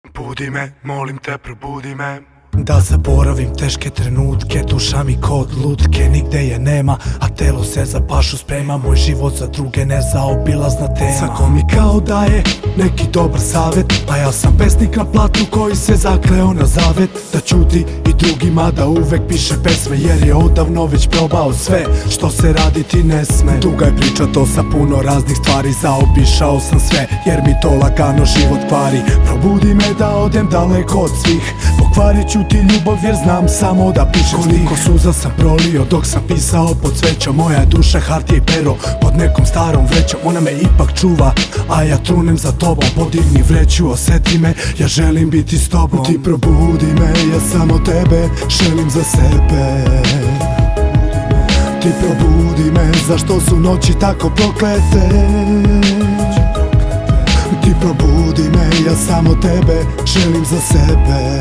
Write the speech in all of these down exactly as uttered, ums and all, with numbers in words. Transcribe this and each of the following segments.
Budi me, molim te, probudi me. Da zaboravim teške trenutke, duša mi kod lutke, nigde je nema, a telo se za pašu sprema. Moj život za druge nezaobilazna tema. Svako mi kao daje neki dobar savjet, a ja sam pesnik na platnu koji se zakleo na zavet. Da ćuti i drugima, da uvek piše pesme, jer je odavno već probao sve što se raditi ne sme. Duga je priča to sa puno raznih stvari, zaobišao sam sve, jer mi to lagano život kvari. Probudi me da odem daleko od svih, pokvarit ću ti ljubav jer znam samo da pišem stih. Koliko suza sam prolio dok sam pisao pod svećom, moja duša hartije i pero pod nekom starom vrećom. Ona me ipak čuva, a ja trunem za tobom. Podigni vreću, oseti me, ja želim biti s tobom. Ti probudi me, ja samo tebe želim za sebe. Ti probudi me, zašto su noći tako proklete. Ti probudi me, ja samo tebe želim za sebe.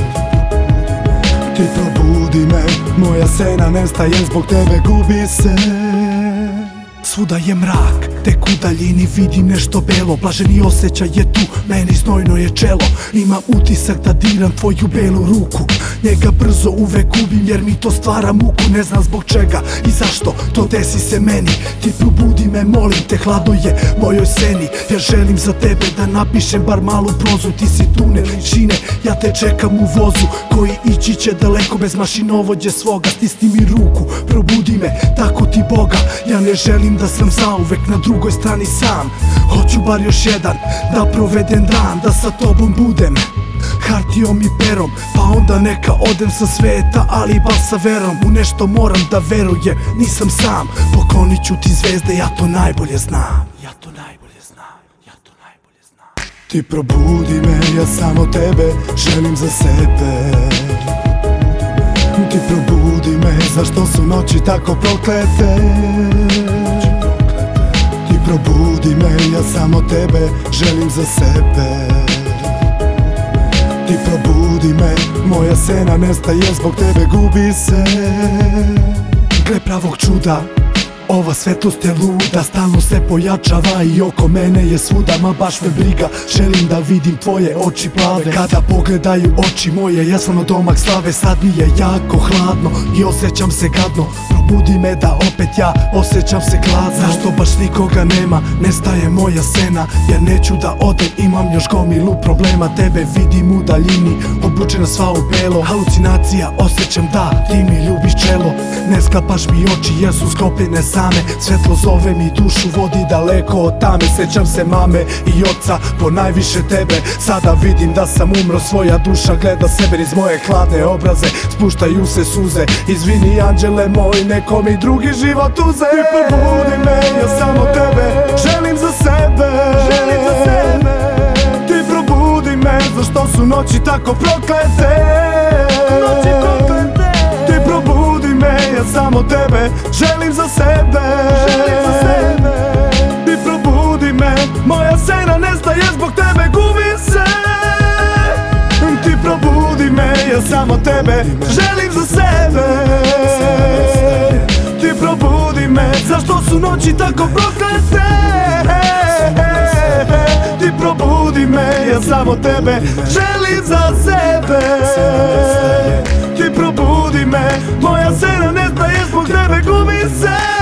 Ti probudi me, moja sena nestaje, zbog tebe gubi se. Svuda je mrak, tek u daljini vidim nešto belo. Blaženi osjećaj je tu, meni znojno je čelo. Imam utisak da diram tvoju belu ruku, njega brzo uvek gubim jer mi to stvara muku. Ne znam zbog čega i zašto to desi se meni. Ti probudi me, molim te, hladno je mojoj seni. Ja želim za tebe da napišem bar malu prozu. Ti si tunel šine, ja te čekam u vozu koji ići će daleko bez mašinovođe svoga. Stisni mi ruku, probudi me, tako ti Boga. Ja ne želim da sam zauvek na drugoj strani sam. Hoću bar još jedan da provedem dan, da sa tobom budem hartijom i perom, pa onda neka odem sa sveta, ali baš sa verom. U nešto moram da verujem, nisam sam. Poklonit ću ti zvezde, ja to najbolje znam. Ja to najbolje znam, ja to najbolje znam. Ti probudi me, ja samo tebe želim za sebe. Ti probudi me, zašto su noći tako proklete. Ti probudi me, ja samo tebe želim za sebe. Ti probudi me, moja sena nestaje, zbog tebe gubi se. Gle pravog čuda, ova svetlost je luda, stalno se pojačava i oko mene je svuda. Ma baš me briga, želim da vidim tvoje oči plave. Kada pogledaju oči moje, ja sam domak slave. Sad mi je jako hladno i osjećam se gadno. Probudi me da opet ja osjećam se gladno. Zašto baš nikoga nema, nestaje moja sena. Ja neću da odem, imam još gomilu problema. Tebe vidim u daljini, obučena sva u belo. Halucinacija, osjećam da ti mi ljubiš čelo. Ne sklapaš mi oči jer su sklopljene same. Svetlo zove mi dušu, vodi daleko od tame. Sećam se mame i oca, po najviše tebe. Sada vidim da sam umro, svoja duša gleda sebe. Iz moje hladne obraze spuštaju se suze. Izvini anđele moj, neko mi drugi život uze. Ti probudi me, ja samo tebe želim za sebe. Želim za sebe. Ti probudi me, zašto su noći tako proklete. Noći proklete. Ti probudi me, ja samo tebe želim za sebe. Želim za sebe. Ti probudi me, moja sena nestaje, zbog tebe gubi se. Ti probudi me, ja samo tebe želim za sebe. Ti probudi me, zašto su noći tako proklete. Ti probudi me, ja samo tebe želim za sebe. Ti probudi me, moja sena nestaje, zbog tebe gubi se.